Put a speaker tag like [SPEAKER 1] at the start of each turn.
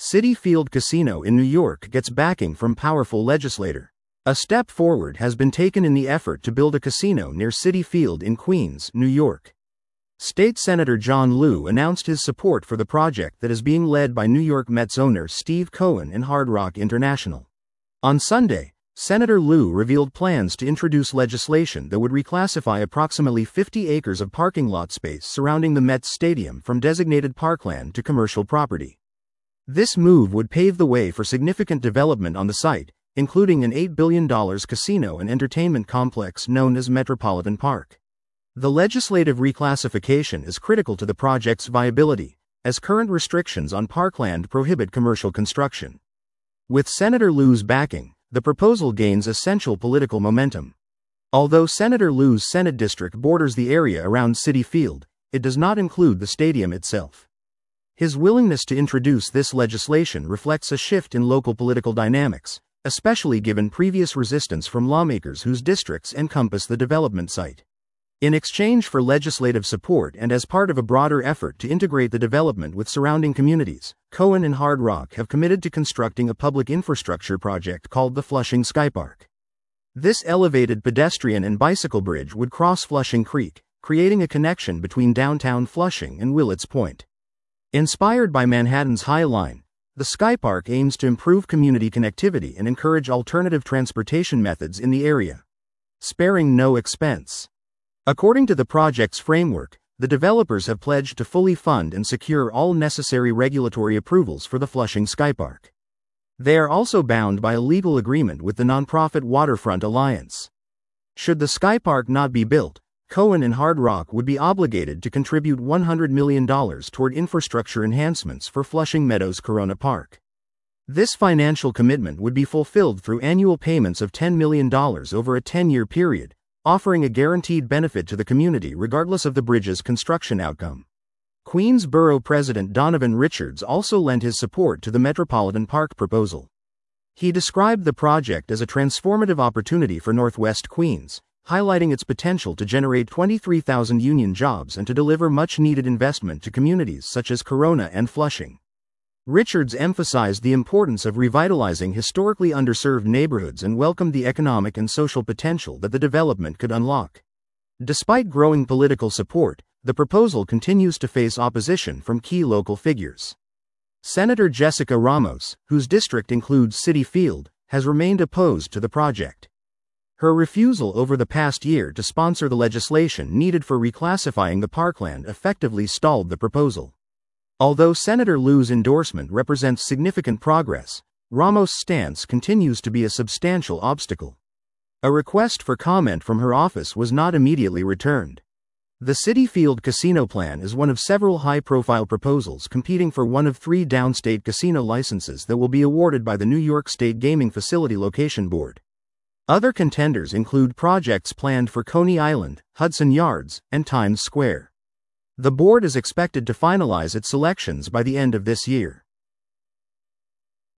[SPEAKER 1] Citi Field Casino in New York gets backing from powerful legislator. A step forward has been taken in the effort to build a casino near Citi Field in Queens, New York. State Senator John Liu announced his support for the project that is being led by New York Mets owner Steve Cohen and Hard Rock International. On Sunday, Senator Liu revealed plans to introduce legislation that would reclassify approximately 50 acres of parking lot space surrounding the Mets stadium from designated parkland to commercial property. This move would pave the way for significant development on the site, including an $8 billion casino and entertainment complex known as Metropolitan Park. The legislative reclassification is critical to the project's viability, as current restrictions on parkland prohibit commercial construction. With Senator Liu's backing, the proposal gains essential political momentum. Although Senator Liu's Senate district borders the area around Citi Field, it does not include the stadium itself. His willingness to introduce this legislation reflects a shift in local political dynamics, especially given previous resistance from lawmakers whose districts encompass the development site. In exchange for legislative support and as part of a broader effort to integrate the development with surrounding communities, Cohen and Hard Rock have committed to constructing a public infrastructure project called the Flushing Skypark. This elevated pedestrian and bicycle bridge would cross Flushing Creek, creating a connection between downtown Flushing and Willets Point. Inspired by Manhattan's High Line, the Skypark aims to improve community connectivity and encourage alternative transportation methods in the area, sparing no expense. According to the project's framework, the developers have pledged to fully fund and secure all necessary regulatory approvals for the Flushing Skypark. They are also bound by a legal agreement with the nonprofit Waterfront Alliance. Should the Skypark not be built, Cohen and Hard Rock would be obligated to contribute $100 million toward infrastructure enhancements for Flushing Meadows Corona Park. This financial commitment would be fulfilled through annual payments of $10 million over a 10-year period, offering a guaranteed benefit to the community regardless of the bridge's construction outcome. Queens Borough President Donovan Richards also lent his support to the Metropolitan Park proposal. He described the project as a transformative opportunity for Northwest Queens, highlighting its potential to generate 23,000 union jobs and to deliver much-needed investment to communities such as Corona and Flushing. Richards emphasized the importance of revitalizing historically underserved neighborhoods and welcomed the economic and social potential that the development could unlock. Despite growing political support, the proposal continues to face opposition from key local figures. Senator Jessica Ramos, whose district includes Citi Field, has remained opposed to the project. Her refusal over the past year to sponsor the legislation needed for reclassifying the parkland effectively stalled the proposal. Although Senator Liu's endorsement represents significant progress, Ramos' stance continues to be a substantial obstacle. A request for comment from her office was not immediately returned. The Citi Field Casino plan is one of several high-profile proposals competing for one of 3 downstate casino licenses that will be awarded by the New York State Gaming Facility Location Board. Other contenders include projects planned for Coney Island, Hudson Yards, and Times Square. The board is expected to finalize its selections by the end of this year.